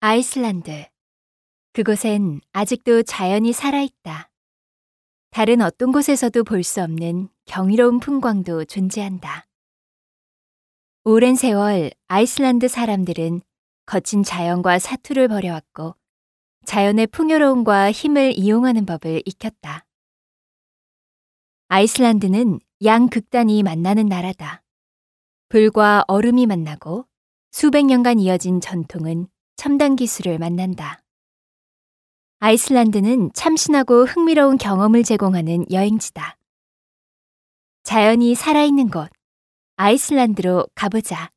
아이슬란드. 그곳엔 아직도 자연이 살아있다. 다른 어떤 곳에서도 볼 수 없는 경이로운 풍광도 존재한다. 오랜 세월 아이슬란드 사람들은 거친 자연과 사투를 벌여왔고 자연의 풍요로움과 힘을 이용하는 법을 익혔다. 아이슬란드는 양극단이 만나는 나라다. 불과 얼음이 만나고 수백 년간 이어진 전통은 첨단 기술을 만난다. 아이슬란드는 참신하고 흥미로운 경험을 제공하는 여행지다. 자연이 살아있는 곳, 아이슬란드로 가보자.